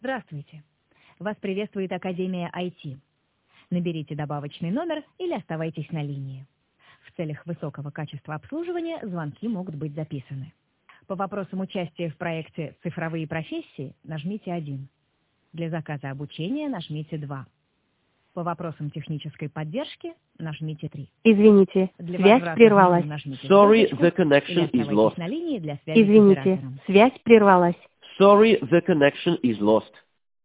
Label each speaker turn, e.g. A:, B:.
A: Здравствуйте. Вас приветствует Академия IT. Наберите добавочный номер или оставайтесь на линии. В целях высокого качества обслуживания звонки могут быть записаны. По вопросам участия в проекте «Цифровые профессии» нажмите 1. Для заказа обучения нажмите 2. По вопросам технической поддержки нажмите 3.
B: Извините,
A: Для
B: связь
A: возврата
B: прервалась.
A: звонка нажмите
C: Sorry,
A: звездочку
C: the connection
A: или
C: is
A: оставайтесь
C: lost.
A: на линии для связи с
B: Извините,
A: оператором.
B: связь прервалась.
C: Sorry, the connection is lost.